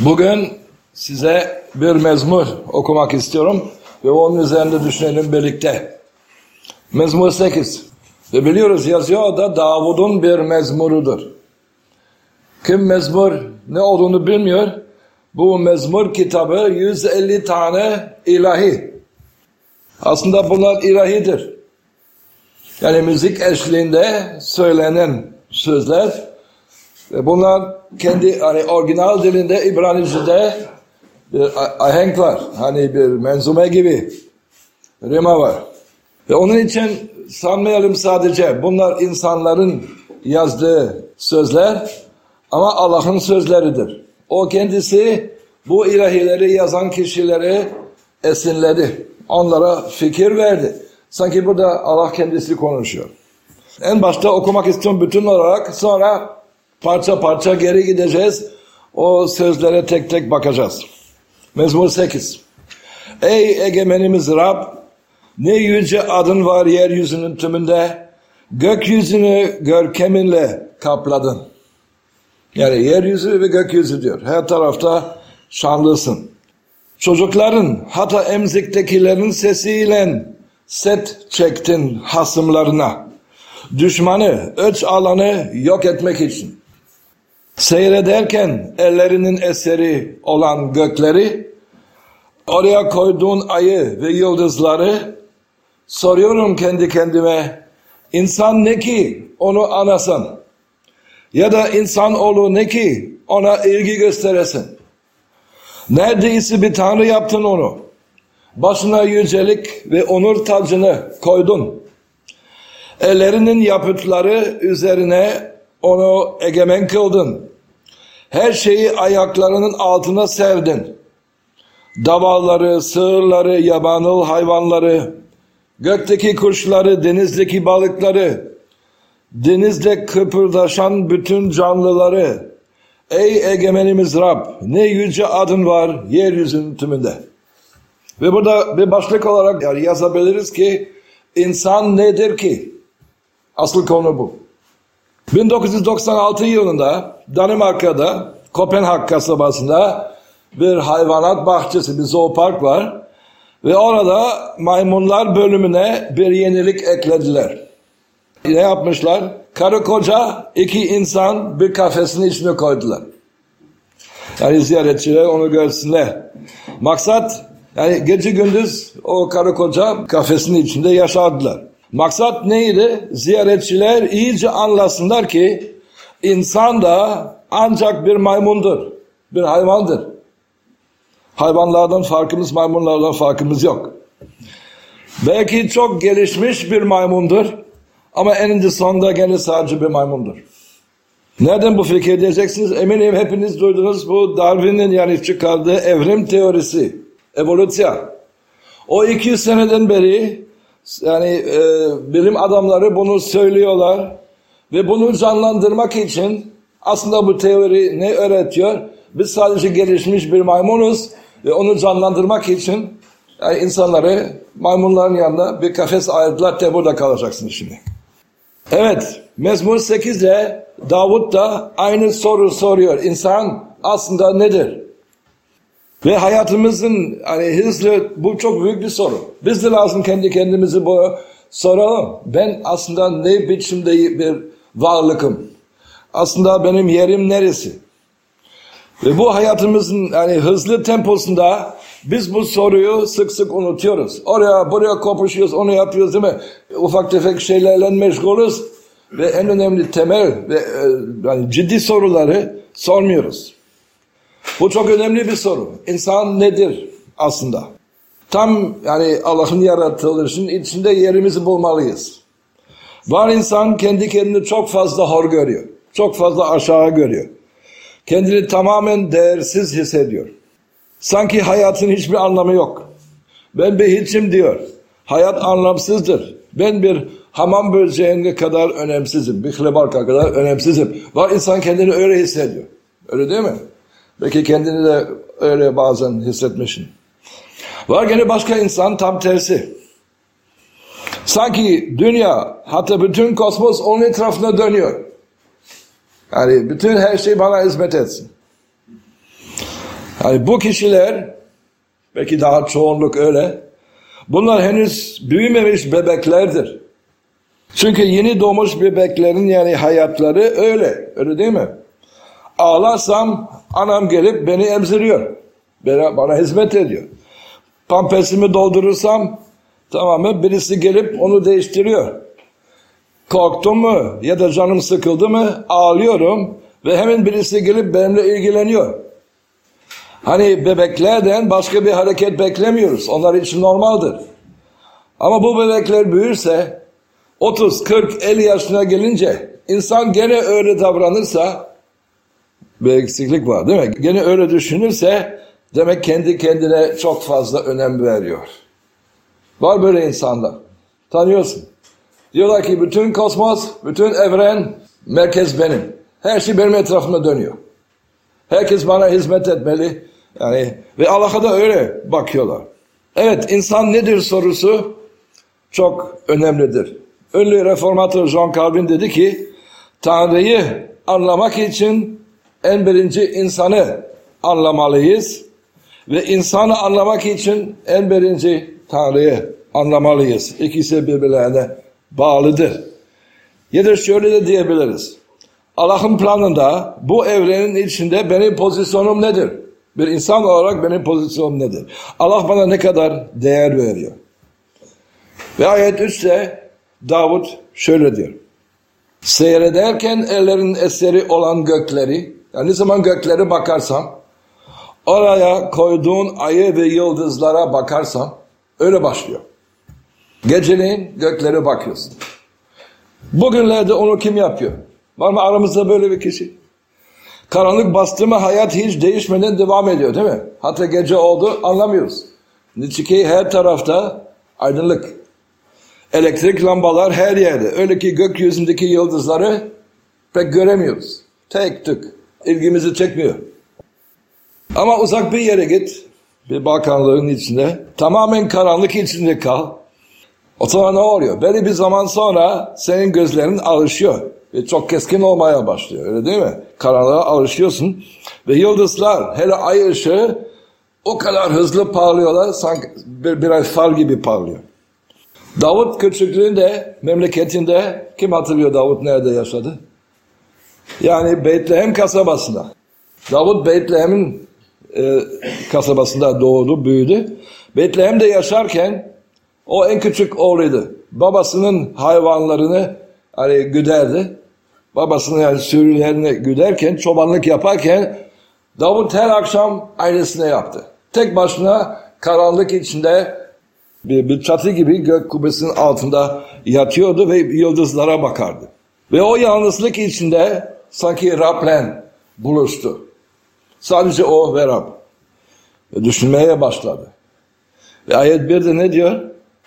Bugün size bir mezmur okumak istiyorum ve onun üzerinde düşünelim birlikte. Mezmur 8. Ve biliyoruz yazıyor da Davud'un bir mezmurudur. Kim mezmur ne olduğunu bilmiyor. Bu mezmur kitabı 150 tane ilahi. Aslında bunlar ilahidir. Yani müzik eşliğinde söylenen sözler. Ve bunlar kendi orijinal dilinde İbranice'de bir ahenk var. Hani bir menzume gibi rima var. Ve onun için sanmayalım sadece bunlar insanların yazdığı sözler ama Allah'ın sözleridir. O kendisi bu ilahileri yazan kişileri esinledi. Onlara fikir verdi. Sanki burada Allah kendisi konuşuyor. En başta okumak istiyorum bütün olarak, sonra parça parça geri gideceğiz. O sözlere tek tek bakacağız. Mezmur 8. Ey egemenimiz Rab, ne yüce adın var yeryüzünün tümünde, gökyüzünü görkeminle kapladın. Yani yeryüzü ve gökyüzü diyor. Her tarafta şanlısın. Çocukların, hatta emziktekilerin sesiyle set çektin hasımlarına. Düşmanı, öç alanı yok etmek için. Seyrederken ellerinin eseri olan gökleri, oraya koyduğun ayı ve yıldızları, soruyorum kendi kendime, insan ne ki onu anasın? Ya da insanoğlu ne ki ona ilgi gösteresin? Neredeyse bir tanrı yaptın onu. Başına yücelik ve onur tacını koydun. Ellerinin yapıtları üzerine onu egemen kıldın. Her şeyi ayaklarının altına serdin. Davalları, sığırları, yabanıl hayvanları, gökteki kuşları, denizdeki balıkları, denizde kıpırdaşan bütün canlıları. Ey egemenimiz Rab, ne yüce adın var yeryüzünün tümünde. Ve burada bir başlık olarak yazabiliriz ki insan nedir ki? Asıl konu bu. 1996 yılında Danimarka'da Kopenhag kasabasında bir hayvanat bahçesi, bir zoopark var. Ve orada maymunlar bölümüne bir yenilik eklediler. Ne yapmışlar? Karı koca iki insan bir kafesin içine koydular. Yani ziyaretçiler onu görsünler. Maksat yani gece gündüz o karı koca kafesin içinde yaşardılar. Maksat neydi? Ziyaretçiler iyice anlasınlar ki insan da ancak bir maymundur. Bir hayvandır. Hayvanlardan farkımız, maymunlardan farkımız yok. Belki çok gelişmiş bir maymundur. Ama eninde sonunda gene sadece bir maymundur. Nereden bu fikir diyeceksiniz? Eminim hepiniz duydunuz bu Darwin'in yani çıkardığı evrim teorisi. Evolüsyon. O 200 seneden beri yani bilim adamları bunu söylüyorlar. Ve bunu canlandırmak için aslında bu teori ne öğretiyor? Biz sadece gelişmiş bir maymunuz ve onu canlandırmak için yani insanları maymunların yanında bir kafes ayırdılar de burada kalacaksınız şimdi. Evet, Mezmur 8'de Davud da aynı soru soruyor. İnsan aslında nedir? Ve hayatımızın hani hızlı, bu çok büyük bir soru. Biz de lazım kendi kendimizi bu soralım. Ben aslında ne biçimde bir varlıkım? Aslında benim yerim neresi? Ve bu hayatımızın hani hızlı temposunda biz bu soruyu sık sık unutuyoruz. Oraya buraya kopuşuyoruz, onu yapıyoruz değil mi? Ufak tefek şeylerle meşgulüz ve en önemli temel ve yani ciddi soruları sormuyoruz. Bu çok önemli bir soru. İnsan nedir aslında? Tam yani Allah'ın yaratılışının içinde yerimizi bulmalıyız. Var insan kendi kendini çok fazla hor görüyor. Çok fazla aşağı görüyor. Kendini tamamen değersiz hissediyor. Sanki hayatın hiçbir anlamı yok. Ben bir hiçim diyor. Hayat anlamsızdır. Ben bir hamam böceğine kadar önemsizim. Bir hlebarka kadar önemsizim. Var insan kendini öyle hissediyor. Öyle değil mi? Belki kendini de öyle bazen hissetmişsin. Var gene başka insan tam tersi. Sanki dünya hatta bütün kosmos onun etrafına dönüyor. Yani bütün her şey bana hizmet etsin. Hani bu kişiler, belki daha çoğunluk öyle, bunlar henüz büyümemiş bebeklerdir. Çünkü yeni doğmuş bebeklerin yani hayatları öyle. Öyle değil mi? Ağlarsam anam gelip beni emziriyor. Bana hizmet ediyor. Pampasımı doldurursam tamamen birisi gelip onu değiştiriyor. Korktum mu ya da canım sıkıldı mı ağlıyorum ve hemen birisi gelip benimle ilgileniyor. Hani bebeklerden başka bir hareket beklemiyoruz. Onlar için normaldir. Ama bu bebekler büyürse 30, 40, 50 yaşına gelince insan gene öyle davranırsa bir eksiklik var değil mi? Gene öyle düşünürse demek kendi kendine çok fazla önem veriyor. Var böyle insanlar. Tanıyorsun. Diyorlar ki bütün kosmos, bütün evren, merkez benim. Her şey benim etrafımda dönüyor. Herkes bana hizmet etmeli. Yani ve Allah'a da öyle bakıyorlar. Evet, insan nedir sorusu çok önemlidir. Ünlü reformatör John Calvin dedi ki, Tanrı'yı anlamak için en birinci insanı anlamalıyız ve insanı anlamak için en birinci Tanrı'yı anlamalıyız. İkisi birbirlerine bağlıdır. Ya da şöyle de diyebiliriz. Allah'ın planında bu evrenin içinde benim pozisyonum nedir? Bir insan olarak benim pozisyonum nedir? Allah bana ne kadar değer veriyor? Ve ayet 3'te Davut şöyle diyor. Seyrederken ellerin eseri olan gökleri, yani ne zaman göklere bakarsam, oraya koyduğun ayı ve yıldızlara bakarsam, öyle başlıyor. Geceleyin göklere bakıyorsun. Bugünlerde onu kim yapıyor? Var mı aramızda böyle bir kişi? Karanlık bastı mı hayat hiç değişmeden devam ediyor değil mi? Hatta gece oldu anlamıyoruz. Çünkü her tarafta aydınlık. Elektrik lambalar her yerde. Öyle ki gökyüzündeki yıldızları pek göremiyoruz. Tek tük. İlgimizi çekmiyor. Ama uzak bir yere git. Bir bakanlığın içinde. Tamamen karanlık içinde kal. O zaman ne oluyor? Belli bir zaman sonra senin gözlerin alışıyor. Ve çok keskin olmaya başlıyor. Öyle değil mi? Karanlığa alışıyorsun. Ve yıldızlar, hele ay ışığı o kadar hızlı parlıyorlar. Sanki birer far gibi parlıyor. Davut küçüklüğünde, memleketinde, kim hatırlıyor Davut nerede yaşadı? Yani Beytlehem kasabasında. Davut Beytlehem'in kasabasında doğdu, büyüdü. Beytlehem'de yaşarken o en küçük oğluydu. Babasının hayvanlarını hani güderdi. Babasının yani sürülerini güderken, çobanlık yaparken Davut her akşam aynısını yaptı. Tek başına karanlık içinde bir çatı gibi gök kubbesinin altında yatıyordu ve yıldızlara bakardı. Ve o yalnızlık içinde sanki Rab'le buluştu. Sadece o ve Rab. Ve düşünmeye başladı. Ve ayet 1'de ne diyor?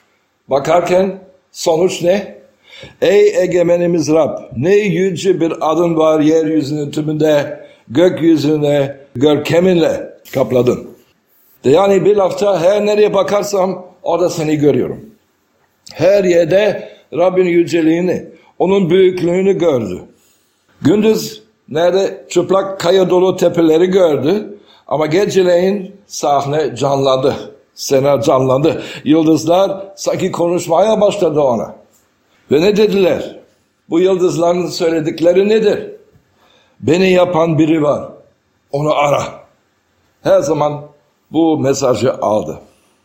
Bakarken sonuç ne? Ey egemenimiz Rab, ne yüce bir adın var yeryüzünün tümünde, gökyüzüne görkeminle kapladın. Yani bir lafta her nereye bakarsam orada seni görüyorum. Her yerde Rabbin yüceliğini, onun büyüklüğünü gördü. Gündüz nerede çıplak kaya dolu tepeleri gördü ama geceleyin sahne canlandı. Sena canlandı. Yıldızlar sanki konuşmaya başladı ona. Ve ne dediler? Bu yıldızların söyledikleri nedir? Beni yapan biri var. Onu ara. Her zaman bu mesajı aldı.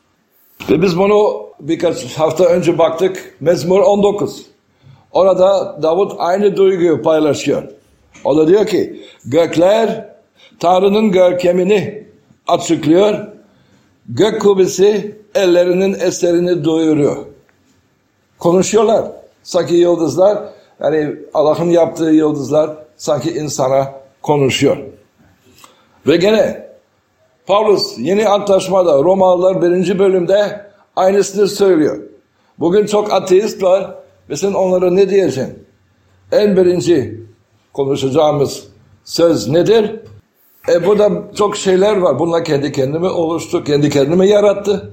Ve biz bunu birkaç hafta önce baktık. Mezmur 19. Orada Davut aynı duyguyu paylaşıyor. O da diyor ki gökler Tanrı'nın görkemini açıklıyor. Gök kubbesi ellerinin eserini duyuruyor. Konuşuyorlar. Sanki yıldızlar, yani Allah'ın yaptığı yıldızlar sanki insana konuşuyor. Ve gene Pavlus yeni antlaşmada Romalılar 1. bölümde aynısını söylüyor. Bugün çok ateist var ve sen onlara ne diyeceksin? En birinci konuşacağımız söz nedir? Burada çok şeyler var. Bunlar kendi kendime oluştu, kendi kendime yarattı.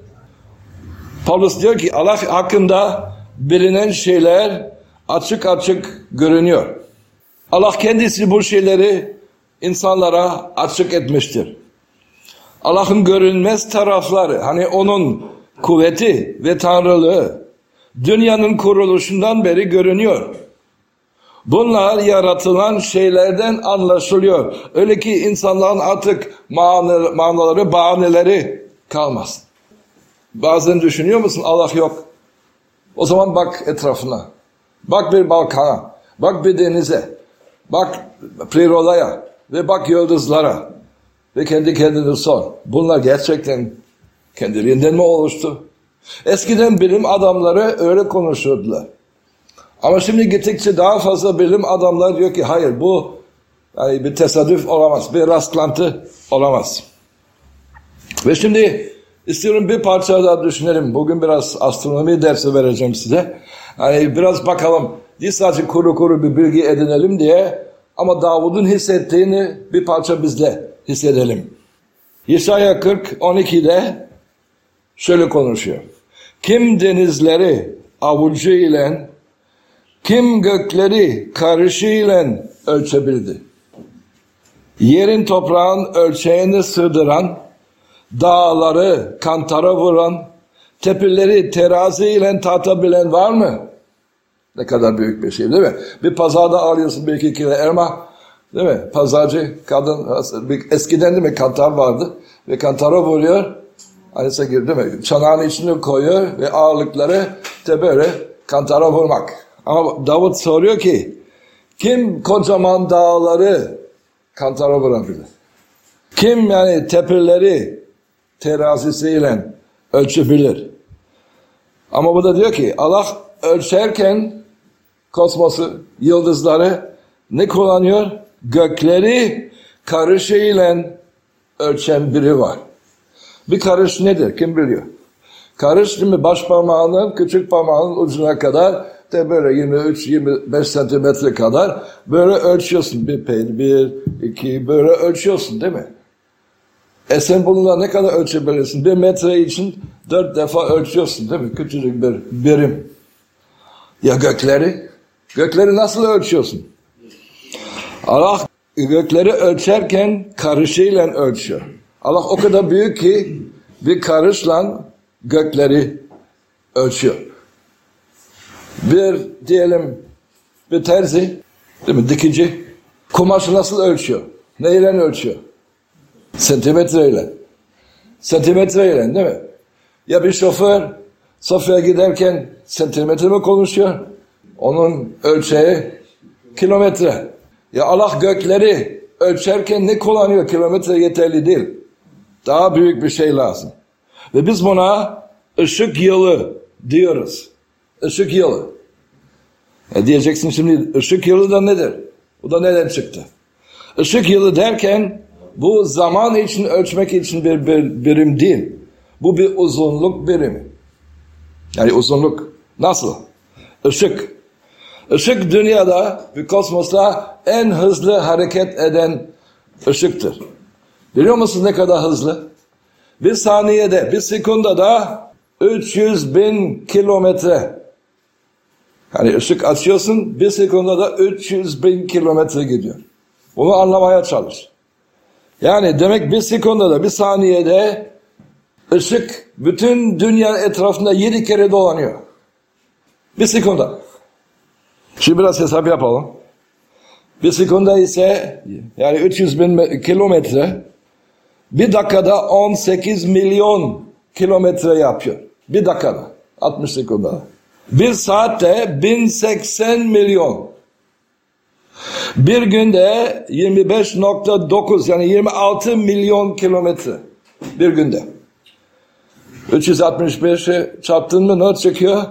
Pavlus diyor ki Allah hakkında bilinen şeyler açık açık görünüyor. Allah kendisi bu şeyleri insanlara açık etmiştir. Allah'ın görünmez tarafları, hani onun kuvveti ve tanrılığı dünyanın kuruluşundan beri görünüyor. Bunlar yaratılan şeylerden anlaşılıyor. Öyle ki insanların artık manaları, bahaneleri kalmasın. Bazen düşünüyor musun Allah yok? O zaman bak etrafına. Bak bir Balkan'a. Bak bir denize. Bak Prirola'ya. Ve bak yıldızlara. Ve kendi kendine sor. Bunlar gerçekten kendiliğinden mi oluştu? Eskiden bilim adamları öyle konuşurdular. Ama şimdi gittikçe daha fazla bilim adamları diyor ki hayır bu yani bir tesadüf olamaz. Bir rastlantı olamaz. Ve şimdi istiyorum bir parça daha düşünelim. Bugün biraz astronomi dersi vereceğim size. Hani biraz bakalım. Değil sadece kuru bir bilgi edinelim diye. Ama Davud'un hissettiğini bir parça biz de hissedelim. Yesaya 40:12'de şöyle konuşuyor. Kim denizleri avucu ile, kim gökleri karışıyla ölçebildi? Yerin toprağın ölçeğini sığdıran, dağları kantara vuran, tepeleri teraziyle tartabilen var mı? Ne kadar büyük bir şey değil mi? Bir pazarda alıyorsun bir iki kilo elma, değil mi? Pazarcı kadın, eskiden değil mi kantar vardı ve kantara vuruyor. Hani değil mi? Çanağın içine koyuyor ve ağırlıkları de böyle kantara vurmak. Ama Davut soruyor ki kim kocaman dağları kantara vurabilir? Kim yani tepeleri terazisiyle ölçebilir? Ama bu da diyor ki Allah ölçerken kosmosu, yıldızları ne kullanıyor? Gökleri karışıyla ölçen biri var. Bir karış nedir? Kim biliyor? Karış değil mi? Baş parmağının küçük parmağının ucuna kadar de böyle 23-25 santimetre kadar böyle ölçüyorsun. Bir, iki böyle ölçüyorsun değil mi? Sen bununla ne kadar ölçebilirsin? 1 metre için 4 defa ölçüyorsun değil mi? Küçücük bir birim. Ya gökleri? Gökleri nasıl ölçüyorsun? Allah gökleri ölçerken karışıyla ölçüyor. Allah o kadar büyük ki bir karışla gökleri ölçüyor. Bir diyelim bir terzi, değil mi? Dikici kumaşı nasıl ölçüyor? Neyle ölçüyor? Santimetreyle. Santimetreyle değil mi? Ya bir şoför Sofya'ya giderken santimetre mi konuşuyor? Onun ölçeği kilometre. Ya Allah gökleri ölçerken ne kullanıyor? Kilometre yeterli değil. Daha büyük bir şey lazım. Ve biz buna ışık yılı diyoruz. Işık yılı. Diyeceksin şimdi ışık yılı da nedir? Bu da neden çıktı? Işık yılı derken bu zaman için ölçmek için bir birim değil. Bu bir uzunluk birimi. Yani uzunluk nasıl? Işık. Işık dünyada ve kosmosta en hızlı hareket eden ışıktır. Biliyor musun ne kadar hızlı? Bir saniyede, bir sekundada 300.000 kilometre. Yani ışık açıyorsun, bir sekundada 300.000 kilometre gidiyor. Bunu anlamaya çalış. Yani demek bir sekundada, bir saniyede ışık bütün dünya etrafında 7 kere dolanıyor. Bir sekunda. Şimdi biraz hesap yapalım. Bir sekunda ise yani 300.000 kilometre bir dakikada 18 milyon kilometre yapıyor. Bir dakikada. 60 sekunda. Bir saatte 1080 milyon. Bir günde 25.9 yani 26 milyon kilometre. Bir günde. 365'i çarptın mı ne çıkıyor?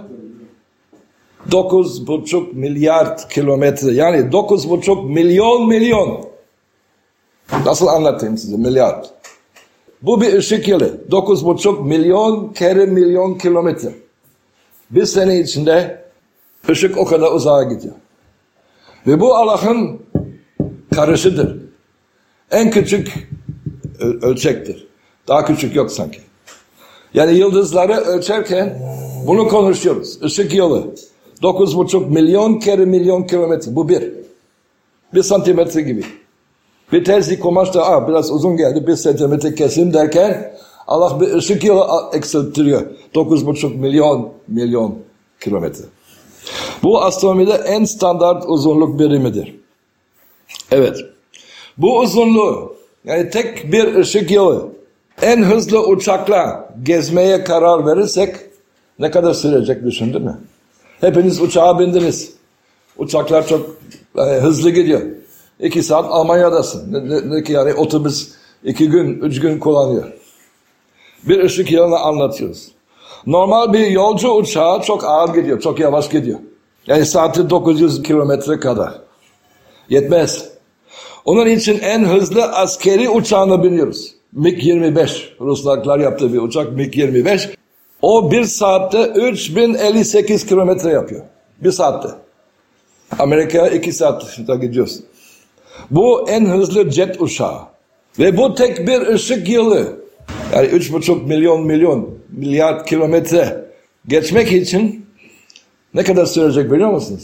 9,5 milyar kilometre. Yani 9,5 milyon. Nasıl anlatayım size milyar? Bu bir ışık yılı. 9,5 milyon kere milyon kilometre. Bir sene içinde ışık o kadar uzağa gidiyor. Ve bu Allah'ın karışıdır. En küçük ölçektir. Daha küçük yok sanki. Yani yıldızları ölçerken bunu konuşuyoruz. Işık yılı. 9,5 milyon kere milyon kilometre. Bu bir. 1 santimetre gibi. Bir terzi kumaşta biraz uzun geldi, 1 santimetre kesim derken Allah bir ışık yılı eksilttiriyor. 9,5 milyon kilometre. Bu astronomide en standart uzunluk birimidir. Evet. Bu uzunluğu, yani tek bir ışık yılı, en hızlı uçakla gezmeye karar verirsek ne kadar sürecek düşündün mü? Hepiniz uçağa bindiniz. Uçaklar çok hızlı gidiyor. 2 saat Almanya'dasın. Ne ki yani otobüs 2 gün, 3 gün kullanıyor. Bir ışık yılını anlatıyoruz. Normal bir yolcu uçağı çok ağır gidiyor, çok yavaş gidiyor. Yani saati 900 kilometre kadar. Yetmez. Onun için en hızlı askeri uçağına biniyoruz. MiG-25. Ruslar yaptığı bir uçak MiG-25. O 1 saatte 3058 kilometre yapıyor. 1 saatte. Amerika'ya 2 saatte gidiyorsun. Bu en hızlı jet uçağı. Ve bu tek bir ışık yılı. Yani 3,5 milyar kilometre geçmek için ne kadar sürecek biliyor musunuz?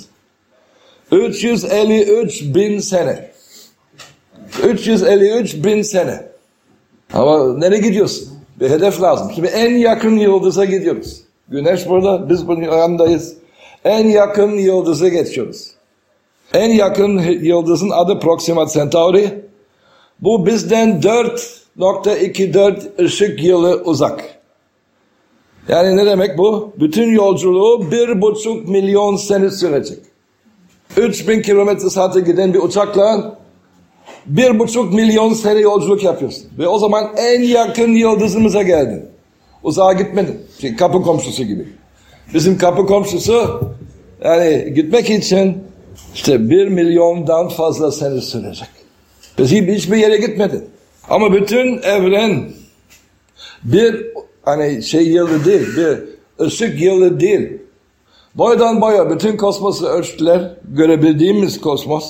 353 bin sene. 353 bin sene. Ama nereye gidiyorsun? Bir hedef lazım. Şimdi en yakın yıldıza gidiyoruz. Güneş burada, biz bunun yanındayız. En yakın yıldıza geçiyoruz. En yakın yıldızın adı Proxima Centauri. Bu bizden 4,24 ışık yılı uzak. Yani ne demek bu? Bütün yolculuğu 1,5 milyon sene sürecek. 3000 kilometre saate giden bir uçakla 1,5 milyon sene yolculuk yapıyorsun. Ve o zaman en yakın yıldızımıza geldin. Uzağa gitmedin. Kapı komşusu gibi. Bizim kapı komşusu yani gitmek için işte 1 milyondan fazla sene sürecek. Biz hiçbir yere gitmedin. Ama bütün evren bir yılı değil, bir ışık yılı değil. Boydan boya bütün kosmosu ölçtüler, görebildiğimiz kosmos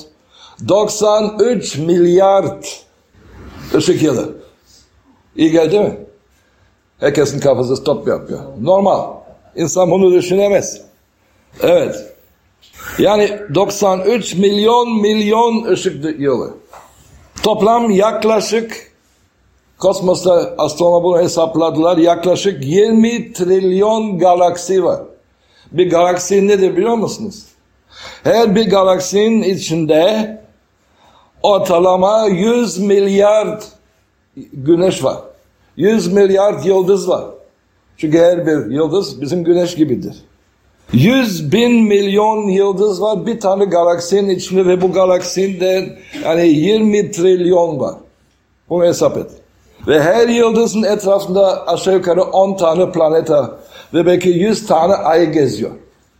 93 milyar ışık yılı. İyi geldi mi? Herkesin kafası stop yapıyor. Normal. İnsan bunu düşünemez. Evet. Yani 93 milyon ışık yılı. Toplam yaklaşık, kosmosta astronomlar bunu hesapladılar, yaklaşık 20 trilyon galaksi var. Bir galaksi nedir biliyor musunuz? Her bir galaksinin içinde ortalama 100 milyar güneş var. 100 milyar yıldız var. Çünkü her bir yıldız bizim güneş gibidir. 100 bin milyon yıldız var bir tane galaksinin içinde ve bu galaksinin yani 20 trilyon var. Bunu hesap et. Ve her yıldızın etrafında aşağı yukarı 10 tane planet ve belki 100 tane ay geziyor.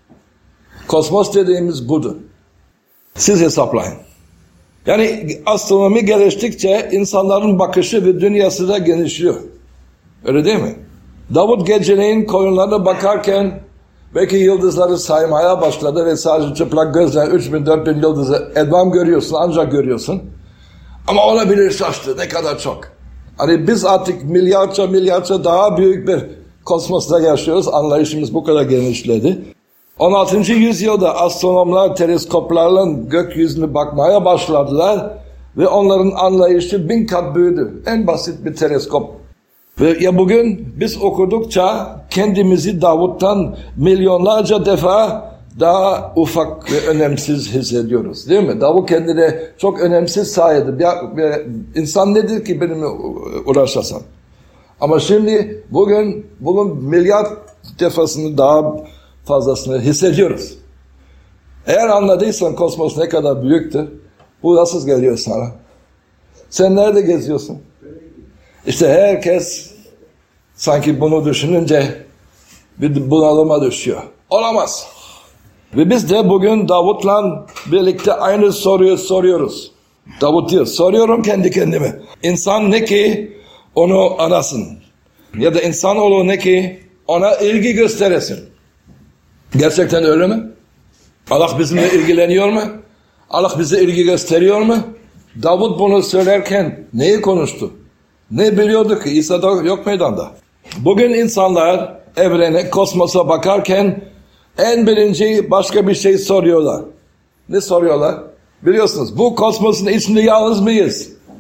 Kosmos dediğimiz budur. Siz hesaplayın. Yani astronomi geliştikçe insanların bakışı ve dünyası da genişliyor. Öyle değil mi? Davut geceleyin koyunlarına bakarken belki yıldızları saymaya başladı ve sadece çıplak gözle 3000-4000 yıldızı edvam görüyorsun, ancak görüyorsun. Ama ona bile şaştı, ne kadar çok. Hani biz artık milyarca daha büyük bir kosmosta yaşıyoruz, anlayışımız bu kadar genişledi. 16. yüzyılda astronomlar teleskoplarla gökyüzüne bakmaya başladılar ve onların anlayışı 1000 kat büyüdü. En basit bir teleskop. Ve ya bugün biz okudukça kendimizi Davut'tan milyonlarca defa daha ufak ve önemsiz hissediyoruz, değil mi? Davut kendini çok önemsiz saydı. İnsan nedir ki benimle uğraşasan? Ama şimdi bugün bunun milyar defasını daha fazlasını hissediyoruz. Eğer anladıysan kosmos ne kadar büyüktür, bu nasıl geliyor sana? Sen nerede geziyorsun? İşte herkes sanki bunu düşününce bir bunalıma düşüyor. Olamaz. Ve biz de bugün Davut'la birlikte aynı soruyu soruyoruz. Davut diyor, soruyorum kendi kendime. İnsan ne ki onu arasın? Ya da insanoğlu ne ki ona ilgi gösteresin? Gerçekten öyle mi? Allah bizimle ilgileniyor mu? Allah bize ilgi gösteriyor mu? Davut bunu söylerken neyi konuştu? Ne biliyordu ki? İsa da yok meydanda. Bugün insanlar evrene, kosmosa bakarken en birinci başka bir şey soruyorlar. Ne soruyorlar? Biliyorsunuz bu kosmosun içinde yalnız mıyız?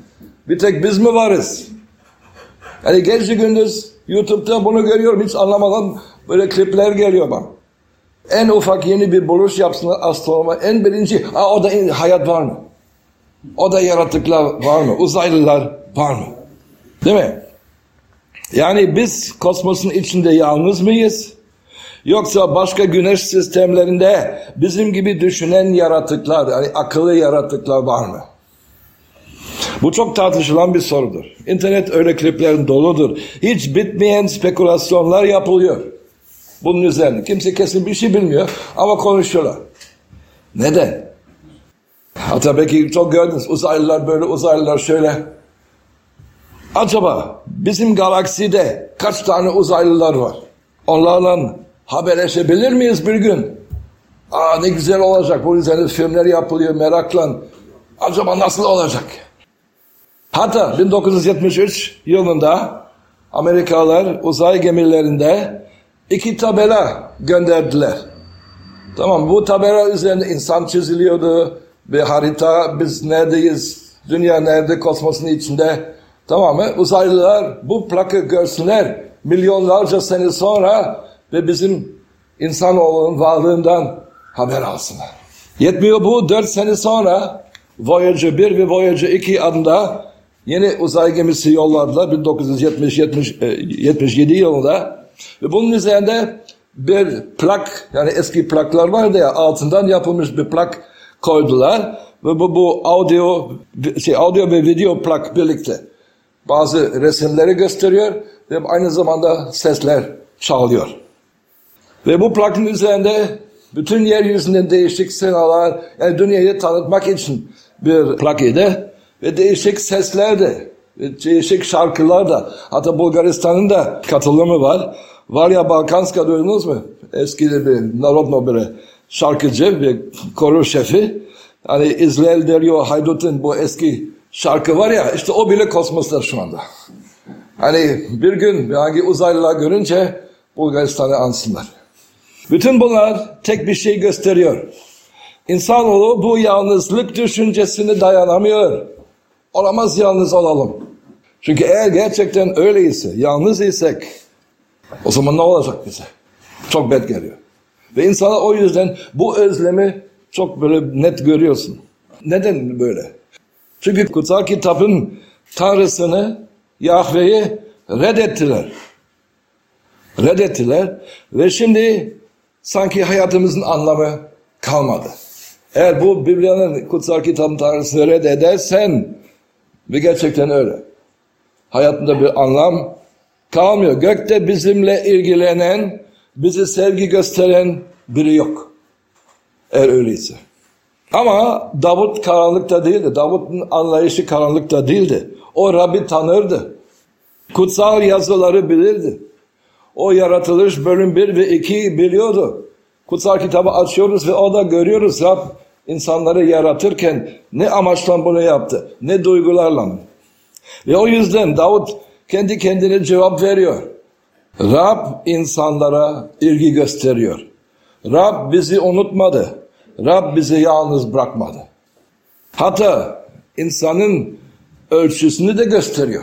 Bir tek biz mi varız? Yani gece gündüz YouTube'da bunu görüyorum. Hiç anlamadan böyle klipler geliyor bana. En ufak yeni bir buluş yapsınlar astronomi. En birinci, o da hayat var mı? O da yaratıklar var mı? Uzaylılar var mı? Değil mi? Yani biz kosmosun içinde yalnız mıyız? Yoksa başka güneş sistemlerinde bizim gibi düşünen yaratıklar, yani akıllı yaratıklar var mı? Bu çok tartışılan bir sorudur. İnternet öyle kliplerin doludur. Hiç bitmeyen spekülasyonlar yapılıyor bunun üzerine. Kimse kesin bir şey bilmiyor ama konuşuyorlar. Neden? Hatta belki çok gördünüz, uzaylılar böyle, uzaylılar şöyle. Acaba bizim galakside kaç tane uzaylılar var? Onlarla haberleşebilir miyiz bir gün? Ne güzel olacak. Bu üzerine filmler yapılıyor merakla. Acaba nasıl olacak? Hatta 1973 yılında Amerikalılar uzay gemilerinde 2 tabela gönderdiler. Tamam, bu tabela üzerinde insan çiziliyordu. Bir harita, biz neredeyiz, dünya nerede, kosmosun içinde. Tamam mı? Uzaylılar bu plakı görsünler milyonlarca sene sonra ve bizim insanoğlunun varlığından haber alsınlar. Yetmiyor bu, 4 sene sonra Voyager 1 ve Voyager 2 adında yeni uzay gemisi yolladılar 1977 yılında. Ve bunun üzerinde bir plak, yani eski plaklar vardı ya, altından yapılmış bir plak koydular. Ve bu audio ve video plak birlikte bazı resimleri gösteriyor ve aynı zamanda sesler çalıyor. Ve bu plakın üzerinde bütün yeryüzünden değişik senalar, yani dünyayı tanıtmak için bir plak idi. Ve değişik sesler de, değişik şarkılar da, hatta Bulgaristan'ın da katılımı var. Varya Balkanska duydunuz mu? Eski bir Narodno bir şarkıcı ve koro şefi. Hani İzrail Deryo Haydut'un bu eski şarkı var ya, işte o bile kosmosta şu anda. Hani bir gün hangi uzaylılar görünce Bulgaristan'ı ansınlar. Bütün bunlar tek bir şey gösteriyor. İnsanoğlu bu yalnızlık düşüncesine dayanamıyor. Olamaz, yalnız olalım. Çünkü eğer gerçekten öyleyse, yalnız isek, o zaman ne olacak bize? Çok bet geliyor. Ve insana o yüzden bu özlemi çok böyle net görüyorsun. Neden böyle? Çünkü kutsal kitabın Tanrısını, Yahve'yi reddettiler. Reddettiler ve şimdi sanki hayatımızın anlamı kalmadı. Eğer bu Biblia'nın kutsal kitabın Tanrısını reddedersen, ve gerçekten öyle, hayatında bir anlam kalmıyor. Gökte bizimle ilgilenen, bize sevgi gösteren biri yok. Eğer öyleyse. Ama Davut karanlıkta değildi. Davut'un anlayışı karanlıkta değildi. O Rabbi tanırdı. Kutsal yazıları bilirdi. O yaratılış bölüm 1 ve 2 biliyordu. Kutsal kitabı açıyoruz ve orada görüyoruz Rab insanları yaratırken ne amaçla bunu yaptı, ne duygularla. Ve o yüzden Davut kendi kendine cevap veriyor. Rab insanlara ilgi gösteriyor. Rab bizi unutmadı. Rab bizi yalnız bırakmadı. Hatta insanın ölçüsünü de gösteriyor.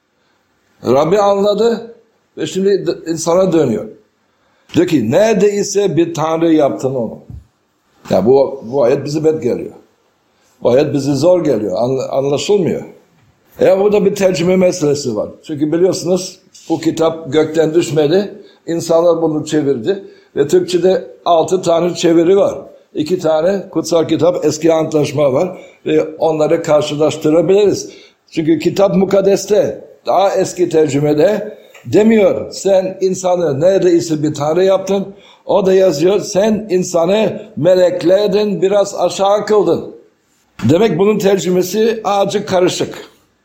Rabbi anladı ve şimdi insana dönüyor. Diyor ki neredeyse bir tanrı yaptın onu. Ya bu ayet bize bet geliyor. Bu ayet bize zor geliyor. Anlaşılmıyor. Burada bir tercüme meselesi var. Çünkü biliyorsunuz bu kitap gökten düşmedi. İnsanlar bunu çevirdi. Ve Türkçe'de 6 tane çeviri var. 2 tane kutsal kitap, eski antlaşma var. Ve onları karşılaştırabiliriz. Çünkü kitap mukaddeste, daha eski tercümede demiyor sen insanı neredeyse bir tanrı yaptın. O da yazıyor sen insanı meleklerden biraz aşağı kıldın. Demek bunun tercümesi azıcık karışık.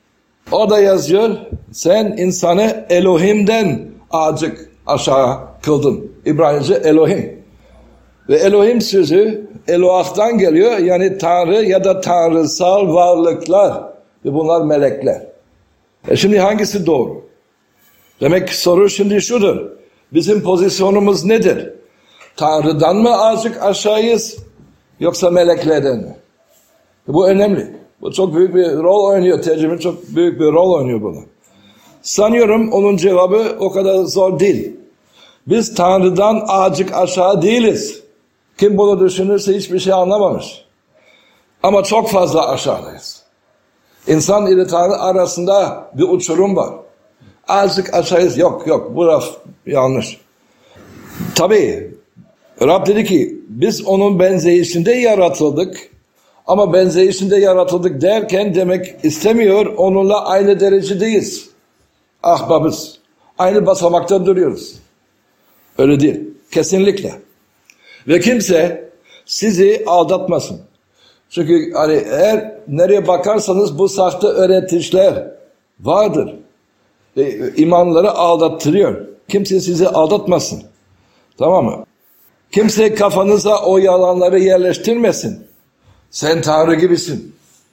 O da yazıyor sen insanı Elohim'den azıcık aşağı kıldın. İbranice Elohim. Ve Elohim sözü Eloh'tan geliyor. Yani tanrı ya da tanrısal varlıklar. Ve bunlar melekler. Şimdi hangisi doğru? Demek soru şimdi şudur. Bizim pozisyonumuz nedir? Tanrı'dan mı azıcık aşağıyız? Yoksa meleklerden mi? Bu önemli. Bu çok büyük bir rol oynuyor. Tercüme çok büyük bir rol oynuyor bunu. Sanıyorum onun cevabı o kadar zor değil. Biz Tanrı'dan azıcık aşağı değiliz. Kim bunu düşünürse hiçbir şey anlamamış. Ama çok fazla aşağıdayız. İnsan ile Tanrı arasında bir uçurum var. Azıcık aşağıyız. Yok bu laf yanlış. Tabii Rab dedi ki biz onun benzeyişinde yaratıldık. Ama benzeyişinde yaratıldık derken demek istemiyor onunla aynı derecedeyiz. Ahbabız. Aynı basamakta duruyoruz. Öyle değil. Kesinlikle. Ve kimse sizi aldatmasın. Çünkü hani eğer nereye bakarsanız bu sahte öğretişler vardır. İmanları aldattırıyor. Kimse sizi aldatmasın. Tamam mı? Kimse kafanıza o yalanları yerleştirmesin. Sen Tanrı gibisin.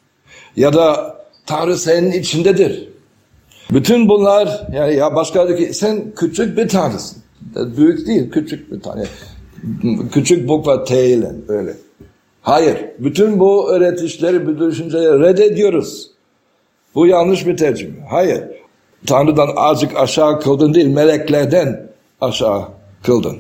Ya da Tanrı senin içindedir. Bütün bunlar yani ya başka diyor ki sen küçük bir tanrısın. Büyük değil, küçük bir tanrı. Küçük bukva T ile öyle. Hayır. Bütün bu öğretişleri, bu düşünceleri reddediyoruz. Bu yanlış bir tercüme. Hayır. Tanrı'dan azıcık aşağı kıldın değil, meleklerden aşağı kıldın.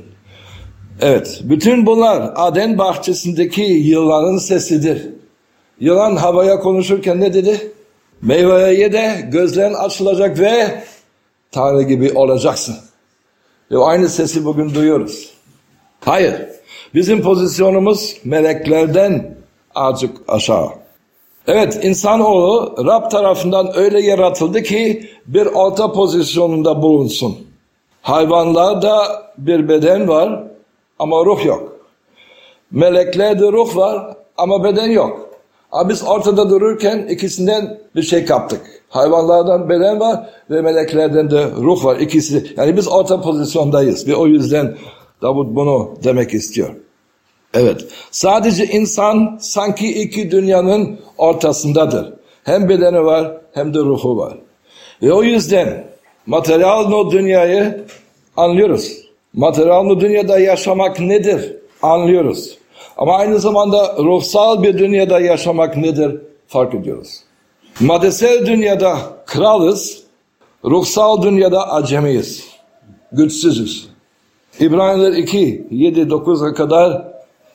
Evet. Bütün bunlar Aden bahçesindeki yılanın sesidir. Yılan havaya konuşurken ne dedi? Meyveye ye de gözlerin açılacak ve Tanrı gibi olacaksın. Ve aynı sesi bugün duyuyoruz. Hayır. Bizim pozisyonumuz meleklerden azıcık aşağı. Evet, insanoğlu Rab tarafından öyle yaratıldı ki bir orta pozisyonunda bulunsun. Hayvanlarda bir beden var ama ruh yok. Meleklerde ruh var ama beden yok. Ama biz ortada dururken ikisinden bir şey kaptık. Hayvanlardan beden var ve meleklerden de ruh var. İkisi. Yani biz orta pozisyondayız ve o yüzden Davut bunu demek istiyor. Evet. Sadece insan sanki iki dünyanın ortasındadır. Hem bedeni var hem de ruhu var. Ve o yüzden materyal dünyayı anlıyoruz. Materyal dünyada yaşamak nedir? Anlıyoruz. Ama aynı zamanda ruhsal bir dünyada yaşamak nedir? Fark ediyoruz. Maddesel dünyada kralız, ruhsal dünyada acemiyiz. Güçsüzüz. İbraniler 2, 7-9'a kadar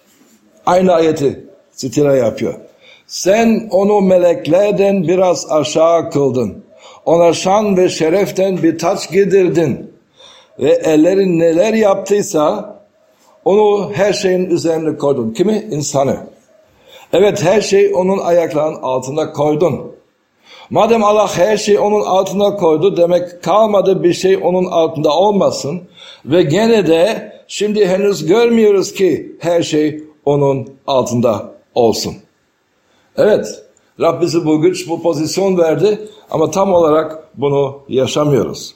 aynı ayeti stila yapıyor. Sen onu meleklerden biraz aşağı kıldın. Ona şan ve şereften bir taç giydirdin. Ve ellerin neler yaptıysa onu her şeyin üzerine koydun. Kimi? İnsanı. Evet, her şey onun ayaklarının altına koydun. Madem Allah her şeyi onun altına koydu, demek kalmadı bir şey onun altında olmasın. Ve gene de şimdi henüz görmüyoruz ki her şey onun altında olsun. Evet, Rab bize bu güç, bu pozisyon verdi ama tam olarak bunu yaşamıyoruz.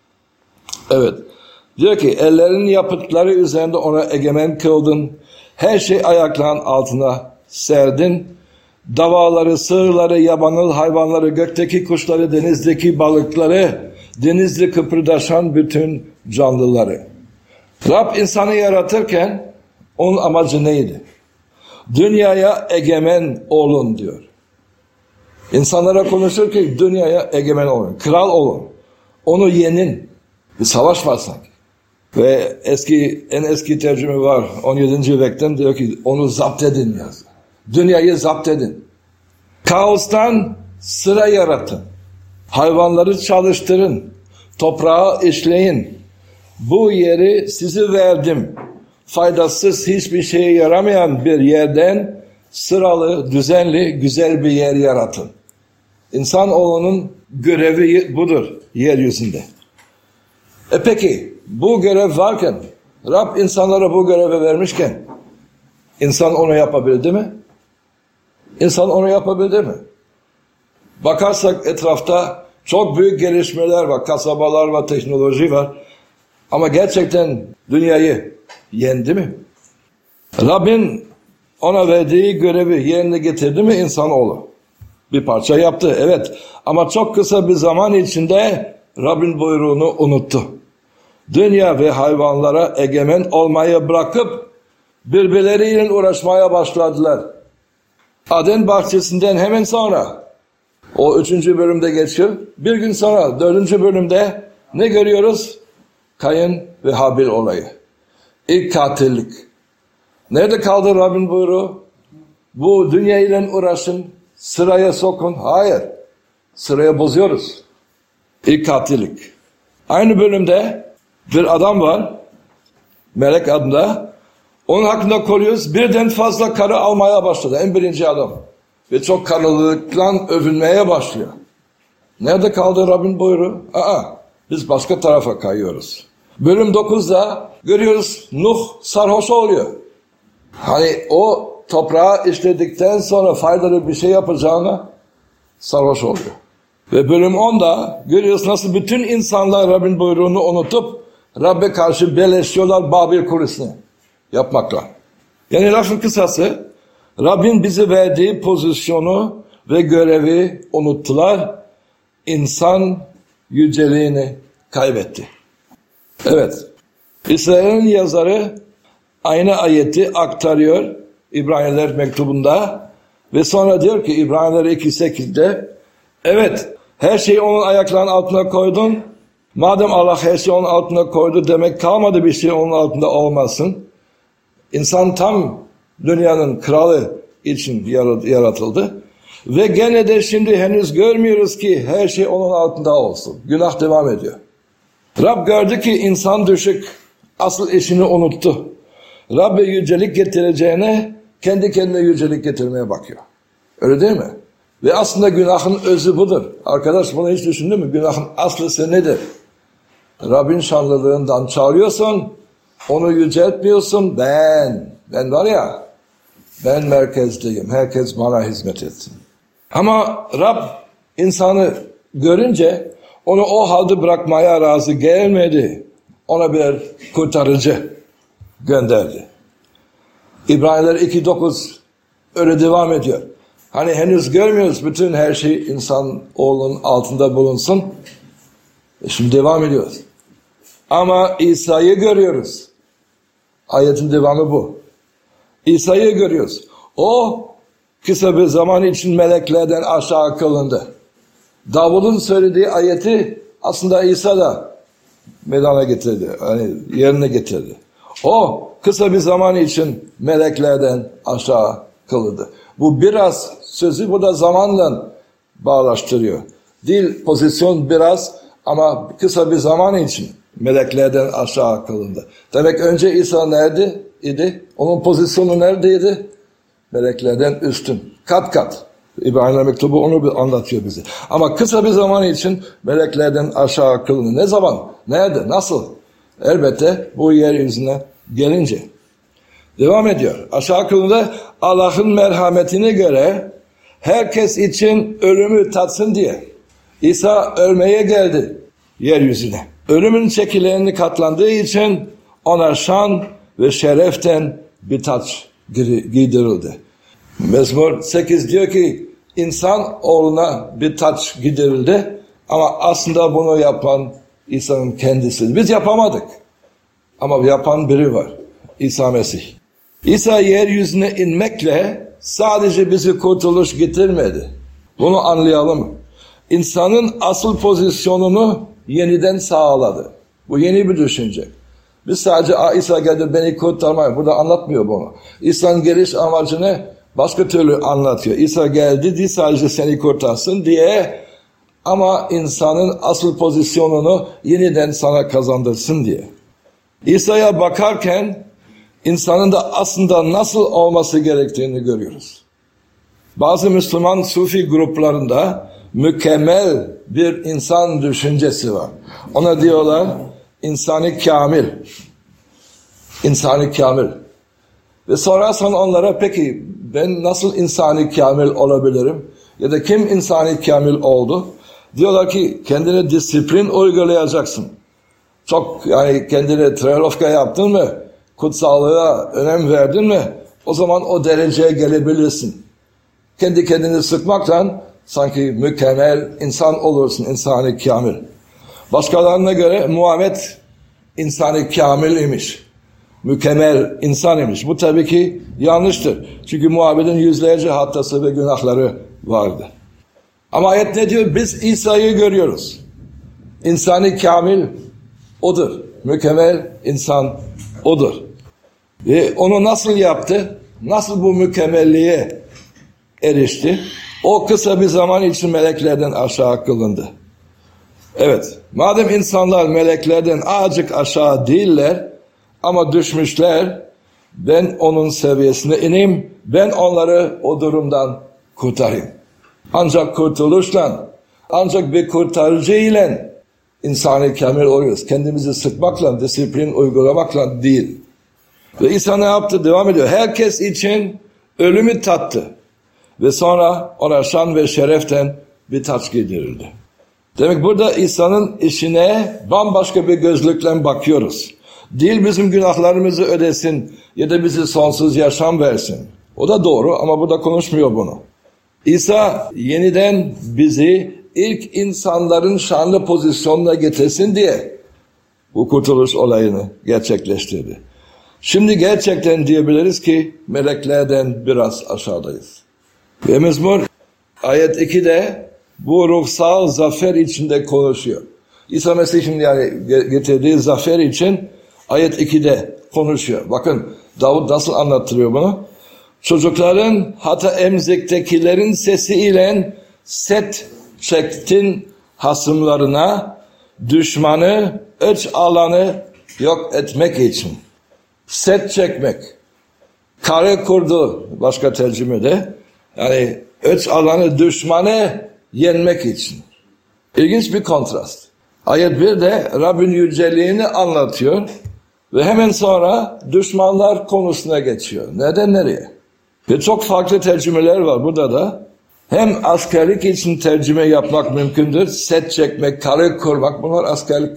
Evet, diyor ki ellerin yapıtları üzerinde ona egemen kıldın. Her şey ayaklarının altına serdin. Davaları, sığırları, yabanıl hayvanları, gökteki kuşları, denizdeki balıkları, denizde kıpırdaşan bütün canlıları. Rab insanı yaratırken onun amacı neydi? Dünyaya egemen olun diyor. İnsanlara konuşur ki dünyaya egemen olun, kral olun. Onu yenin. Bir savaş var sanki. Ve en eski tercüme var 17. vekten diyor ki onu zapt edin yazıyor. Dünyayı zapt edin. Kaostan sıra yaratın. Hayvanları çalıştırın. Toprağı işleyin. Bu yeri size verdim. Faydasız, hiçbir şeye yaramayan bir yerden sıralı, düzenli, güzel bir yer yaratın. İnsanoğlunun görevi budur yeryüzünde. Peki bu görev varken, Rab insanlara bu görevi vermişken insan onu yapabildi mi? İnsan onu yapabildi mi? Bakarsak etrafta çok büyük gelişmeler var, kasabalar var, teknoloji var. Ama gerçekten dünyayı yendi mi? Rabbin ona verdiği görevi yerine getirdi mi insanoğlu? Bir parça yaptı, evet. Ama çok kısa bir zaman içinde Rabbin buyruğunu unuttu. Dünya ve hayvanlara egemen olmayı bırakıp birbirleriyle uğraşmaya başladılar. Aden bahçesinden hemen sonra, o 3. bölümde geçiyor. Bir gün sonra 4. bölümde ne görüyoruz? Kayın ve Habil olayı. İlk katillik. Nerede kaldı Rabbin buyruğu? Bu dünya ile uğraşın, sıraya sokun. Hayır, sıraya bozuyoruz. İlk katillik. Aynı bölümde bir adam var, Melek adında. Onun hakkında koruyoruz. Birden fazla karı almaya başladı. En birinci adam. Ve çok karılılıkla övünmeye başlıyor. Nerede kaldı Rabbin buyruğu? Biz başka tarafa kayıyoruz. Bölüm 9'da görüyoruz Nuh sarhoş oluyor. Hani o toprağı işledikten sonra faydalı bir şey yapacağına sarhoş oluyor. Ve bölüm 10'da görüyoruz nasıl bütün insanlar Rabbin buyruğunu unutup Rabbe karşı birleşiyorlar Babil kulesini yapmakla. Yani lafın kısası, Rabbin bize verdiği pozisyonu ve görevi unuttular. İnsan yüceliğini kaybetti. Evet, İsrail'in yazarı aynı ayeti aktarıyor İbraniler mektubunda ve sonra diyor ki İbraniler 2.8'de evet, her şeyi onun ayaklarının altına koydun. Madem Allah her şeyi onun altına koydu demek kalmadı bir şey onun altında olmasın. İnsan tam dünyanın kralı için yaratıldı. Ve gene de şimdi henüz görmüyoruz ki her şey onun altında olsun. Günah devam ediyor. Rab gördü ki insan düşük, asıl işini unuttu. Rabbe yücelik getireceğine kendi kendine yücelik getirmeye bakıyor. Öyle değil mi? Ve aslında günahın özü budur. Arkadaş bunu hiç düşündün mü? Günahın aslısı nedir? Rabbin şanlılığından çağırıyorsun, onu yüceltmiyorsun. Ben var ya, ben merkezdeyim. Herkes bana hizmet etsin. Ama Rab insanı görünce onu o halde bırakmaya razı gelmedi. Ona bir kurtarıcı gönderdi. İbraniler 2.9 öyle devam ediyor. Hani henüz görmüyoruz bütün her şey insan oğlunun altında bulunsun. Şimdi devam ediyoruz. Ama İsa'yı görüyoruz. Ayetin devamı bu. İsa'yı görüyoruz. O kısa bir zaman için meleklerden aşağı kılındı. Davud'un söylediği ayeti aslında İsa da meydana getirdi. Yani yerine getirdi. O kısa bir zaman için meleklerden aşağı kılındı. Bu biraz sözü burada zamanla bağlaştırıyor. Değil pozisyon biraz ama kısa bir zaman için meleklerden aşağı kılındı. Demek önce İsa nerede idi? Onun pozisyonu neredeydi? Meleklerden üstün. Kat kat. İbraniler mektubu onu anlatıyor bize. Ama kısa bir zaman için meleklerden aşağı kılındı. Ne zaman? Nerede? Nasıl? Elbette bu yeryüzüne gelince. Devam ediyor. Aşağı kılındı Allah'ın merhametine göre herkes için ölümü tatsın diye. İsa ölmeye geldi yeryüzüne. Ölümün çekilerini katlandığı için ona şan ve şereften bir taç giydirildi. Mezmur 8 diyor ki insan oğluna bir taç giydirildi ama aslında bunu yapan İsa'nın kendisi. Biz yapamadık ama yapan biri var. İsa Mesih. İsa yeryüzüne inmekle sadece bizi kurtuluş getirmedi. Bunu anlayalım. İnsanın asıl pozisyonunu yeniden sağladı. Bu yeni bir düşünce. Biz sadece İsa geldi beni kurtarmaya. Burada anlatmıyor bunu. İsa'nın geliş amacını başka türlü anlatıyor. İsa geldi diye sadece seni kurtarsın diye ama insanın asıl pozisyonunu yeniden sana kazandırsın diye. İsa'ya bakarken insanın da aslında nasıl olması gerektiğini görüyoruz. Bazı Müslüman Sufi gruplarında mükemmel bir insan düşüncesi var. Ona diyorlar insani kamil. İnsani kamil. Ve sorarsan onlara peki ben nasıl insani kamil olabilirim? Ya da kim insani kamil oldu? Diyorlar ki kendine disiplin uygulayacaksın. Çok yani kendine trelofka yaptın mı? Kutsallığa önem verdin mi? O zaman o dereceye gelebilirsin. Kendi kendini sıkmaktan sanki mükemmel insan olursun, insani kamil. Başkalarına göre Muhammed insani kamil imiş. mükemmel insan imiş. Bu tabii ki yanlıştır. Çünkü Muhammed'in yüzlerce hatası ve günahları vardı. Ama ayet ne diyor? Biz İsa'yı görüyoruz. İnsanı kamil odur. Mükemmel insan odur. Ve onu nasıl yaptı? Nasıl bu mükemmelliğe erişti? O kısa bir zaman için meleklerden aşağı kılındı. Evet, madem insanlar meleklerden azıcık aşağı değiller ama düşmüşler, ben onun seviyesine ineyim, ben onları o durumdan kurtarayım. Ancak kurtuluşla, ancak bir kurtarıcı ile insanı kamil oluyoruz. Kendimizi sıkmakla, disiplin uygulamakla değil. Ve İsa ne yaptı? Devam ediyor. Herkes için ölümü tattı. Ve sonra ona şan ve şereften bir taç giydirildi. Demek burada İsa'nın işine bambaşka bir gözlükle bakıyoruz. Değil bizim günahlarımızı ödesin ya da bizi sonsuz yaşam versin. O da doğru ama burada konuşmuyor bunu. İsa yeniden bizi ilk insanların şanlı pozisyonuna getirsin diye bu kurtuluş olayını gerçekleştirdi. Şimdi gerçekten diyebiliriz ki meleklerden biraz aşağıdayız. Ve Mezmur ayet 2'de bu ruhsal zafer içinde konuşuyor. İsa Mesih'in yani getirdiği zafer için ayet 2'de konuşuyor. Bakın Davut nasıl anlattırıyor bunu? Çocukların hatta emziktekilerin sesiyle set çektin hasımlarına, düşmanı, öç alanı yok etmek için. Set çekmek. Kare kurdu başka tercümede. Yani öç alanı, düşmanı yenmek için. İlginç bir kontrast. Ayet 1'de Rabbin yüceliğini anlatıyor ve hemen sonra düşmanlar konusuna geçiyor. Neden nereye? Ve çok farklı tercümeler var burada da. Hem askerlik için tercüme yapmak mümkündür. Set çekmek, kare kurmak bunlar askerlik.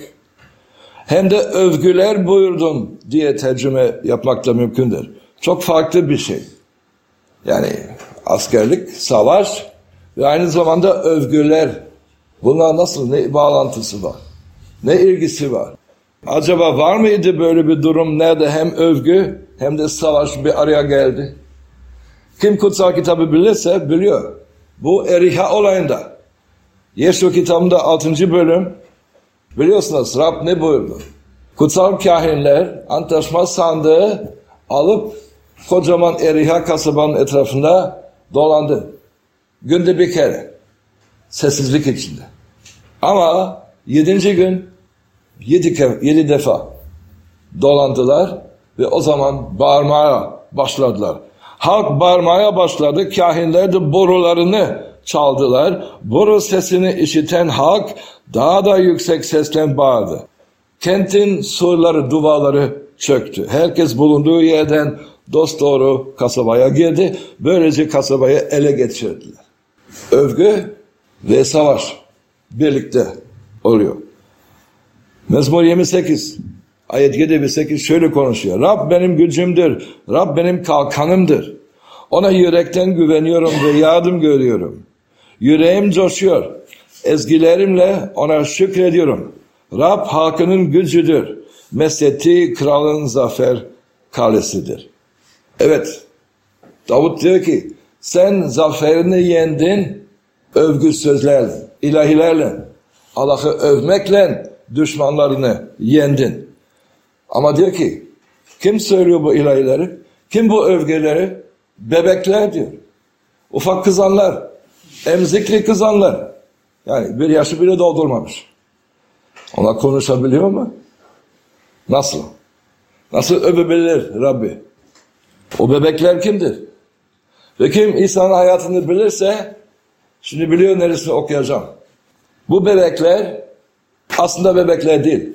Hem de övgüler buyurdun diye tercüme yapmak da mümkündür. Çok farklı bir şey. Yani askerlik, savaş ve aynı zamanda övgüler. Bunlar nasıl, ne bağlantısı var? Ne ilgisi var? Acaba var mıydı böyle bir durum? Nerede hem övgü hem de savaş bir araya geldi? Kim kutsal kitabı bilirse biliyor. Bu Eriha olayında. Yeşil kitabında 6. bölüm biliyorsunuz Rab ne buyurdu? Kutsal kahinler antlaşma sandığı alıp kocaman Eriha kasabanın etrafında dolandı. Günde bir kere. Sessizlik içinde. Ama 7. gün 7 defa dolandılar ve o zaman bağırmaya başladılar. Halk bağırmaya başladı. Kahinler de borularını çaldılar. Boru sesini işiten halk daha da yüksek sesle bağırdı. Kentin surları, duvarları çöktü. Herkes bulunduğu yerden dosdoğru kasabaya girdi. Böylece kasabayı ele geçirdiler. Övgü ve savaş birlikte oluyor. Mezmur 28 ayet 7 ve 8 şöyle konuşuyor. Rab benim gücümdür. Rab benim kalkanımdır. Ona yürekten güveniyorum ve yardım görüyorum. Yüreğim coşuyor. Ezgilerimle ona şükrediyorum. Rab halkının gücüdür. Mesneti kralın zafer kalesidir. Evet. Davut diyor ki sen zaferini yendin övgü sözlerle, ilahilerle, Allah'ı övmekle düşmanlarını yendin. Ama diyor ki kim söylüyor bu ilahileri? Kim bu övgüleri? Bebekler diyor. Ufak kızanlar, emzikli kızanlar. Yani bir yaşı bile doldurmamış. Ona konuşabiliyor mu? Nasıl? Nasıl övebilir Rabbi? O bebekler kimdir? Ve kim İsa'nın hayatını bilirse, şimdi biliyor neresini okuyacağım. Bu bebekler aslında bebekler değil.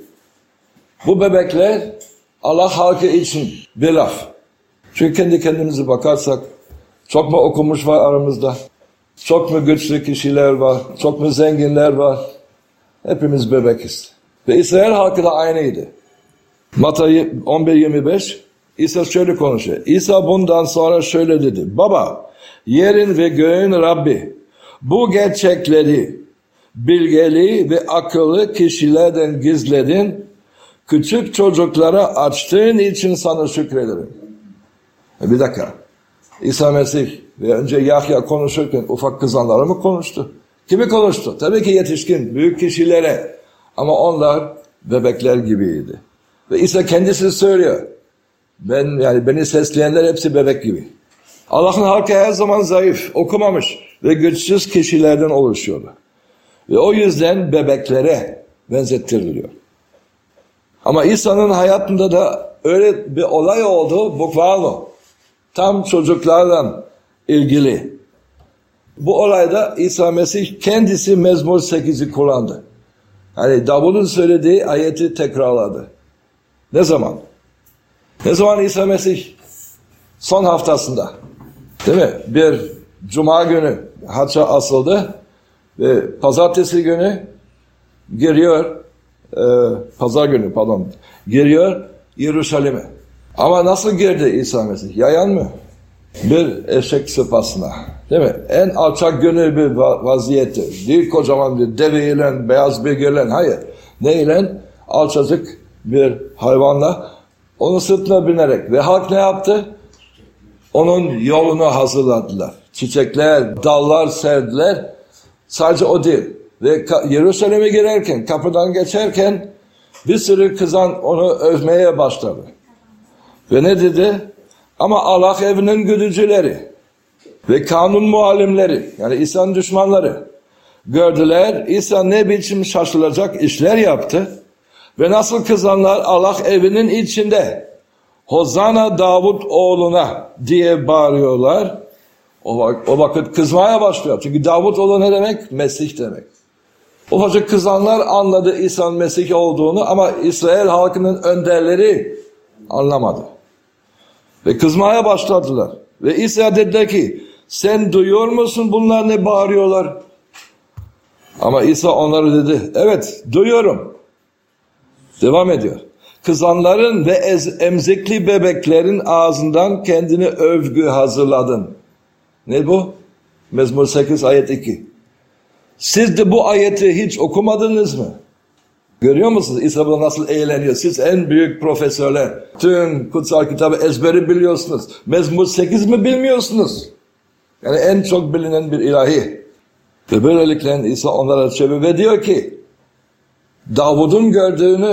Bu bebekler Allah halkı için bir laf. Çünkü kendi kendimize bakarsak çok mu okumuş var aramızda? Çok mu güçlü kişiler var? Çok mu zenginler var? Hepimiz bebekiz. Ve İsrail halkı da aynıydı. Matta 11:25 İsa şöyle konuşuyor. İsa bundan sonra şöyle dedi. Baba, yerin ve göğün Rabbi, bu gerçekleri bilgeli ve akıllı kişilerden gizledin, küçük çocuklara açtığın için sana şükrederim. Bir dakika. İsa Mesih ve önce Yahya konuşurken ufak kızanlara mı konuştu? Kimi konuştu? Tabii ki yetişkin, büyük kişilere. Ama onlar bebekler gibiydi. Ve İsa kendisi söylüyor. Beni sesleyenler hepsi bebek gibi. Allah'ın halkı her zaman zayıf, okumamış ve güçsüz kişilerden oluşuyordu. Ve o yüzden bebeklere benzettiriliyor. Ama İsa'nın hayatında da öyle bir olay oldu, bukvalo. Tam çocuklarla ilgili. Bu olayda İsa Mesih kendisi Mezmur 8'i kullandı. Yani Davud'un söylediği ayeti tekrarladı. Ne zaman? Ne zaman İsa Mesih? Son haftasında. Değil mi? Bir cuma günü hacca asıldı ve pazartesi günü giriyor giriyor Yeruşalim'e. Ama nasıl girdi İsa Mesih? Yayan mı? Bir eşek sıpasına. Değil mi? En alçak gönül bir vaziyette. Değil kocaman bir deveyle, beyaz bir gelen. Hayır. Neyle? Alçacık bir hayvanla onun sırtına binerek. Ve halk ne yaptı? Onun yolunu hazırladılar. Çiçekler, dallar serdiler. Sadece o değil. Ve Yeruşalim'e girerken, kapıdan geçerken bir sürü kızan onu övmeye başladı. Ve ne dedi? Ama Allah evinin güdücüleri ve kanun muallimleri, yani İsa'nın düşmanları gördüler. İsa ne biçim şaşılacak işler yaptı. Ve nasıl kızanlar Allah evinin içinde Hozana Davut oğluna diye bağırıyorlar. O vakit kızmaya başlıyor. Çünkü Davut oğlu ne demek? Mesih demek. Ufacık kızanlar anladı İsa'nın Mesih olduğunu ama İsrail halkının önderleri anlamadı. Ve kızmaya başladılar. Ve İsa dedi ki sen duyuyor musun bunlar ne bağırıyorlar? Ama İsa onlara dedi evet duyuyorum. Devam ediyor. Kızanların ve emzikli bebeklerin ağzından kendine övgü hazırladın. Ne bu? Mezmur 8 ayet 2. Siz de bu ayeti hiç okumadınız mı? Görüyor musunuz İsa burada nasıl eğleniyor? Siz en büyük profesörler. Tüm kutsal kitabı ezberi biliyorsunuz. Mezmur 8 mi bilmiyorsunuz? Yani en çok bilinen bir ilahi. Ve böylelikle İsa onlara çeviriyor ve diyor ki Davud'un gördüğünü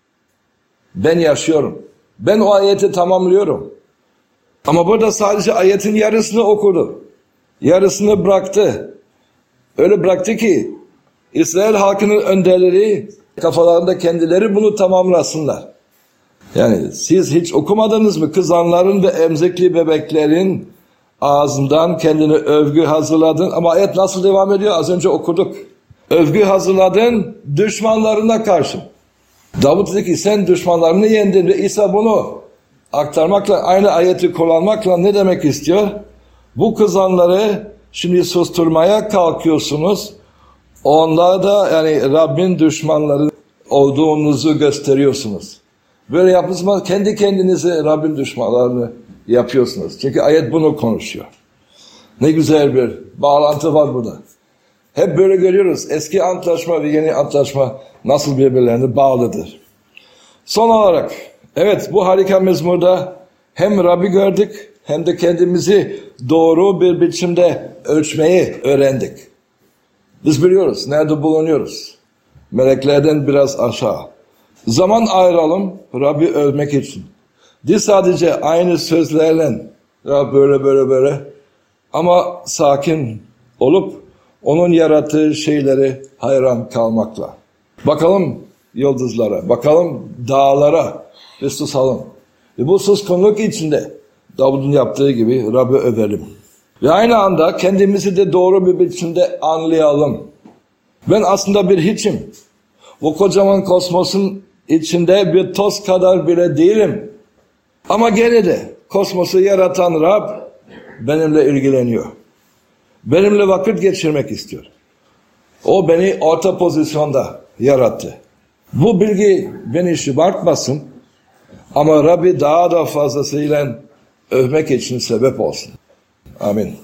ben yaşıyorum. Ben o ayeti tamamlıyorum. Ama burada sadece ayetin yarısını okudu. Yarısını bıraktı. Öyle bıraktı ki İsrail halkının önderleri kafalarında kendileri bunu tamamlasınlar. Yani siz hiç okumadınız mı? Kızanların ve emzikli bebeklerin ağzından kendine övgü hazırladın. Ama ayet nasıl devam ediyor? Az önce okuduk. Övgü hazırladın düşmanlarına karşı. Davut dedi ki sen düşmanlarını yendin ve İsa bunu aktarmakla aynı ayeti kullanmakla ne demek istiyor? Bu kızanları şimdi susturmaya kalkıyorsunuz. Onlar da yani Rabbin düşmanları olduğunuzu gösteriyorsunuz. Böyle yaptığınız kendi kendinize Rabbin düşmanlarını yapıyorsunuz. Çünkü ayet bunu konuşuyor. Ne güzel bir bağlantı var burada. Hep böyle görüyoruz. Eski antlaşma ve yeni antlaşma nasıl birbirlerine bağlıdır. Son olarak evet bu harika mezmurda hem Rabbi gördük hem de kendimizi doğru bir biçimde ölçmeyi öğrendik. Biz biliyoruz nerede bulunuyoruz. Meleklerden biraz aşağı. Zaman ayıralım Rabbi övmek için. Değil sadece aynı sözlerle ya böyle ama sakin olup onun yarattığı şeyleri hayran kalmakla. Bakalım yıldızlara, bakalım dağlara ve susalım. Ve bu suskunluk içinde Davud'un yaptığı gibi Rabbi övelim. Ve aynı anda kendimizi de doğru bir biçimde anlayalım. Ben aslında bir hiçim. Bu kocaman kosmosun içinde bir toz kadar bile değilim. Ama gene de kosmosu yaratan Rab benimle ilgileniyor. Benimle vakit geçirmek istiyor. O beni orta pozisyonda yarattı. Bu bilgi beni şımartmasın ama Rabbi daha da fazlasıyla övmek için sebep olsun. Amin.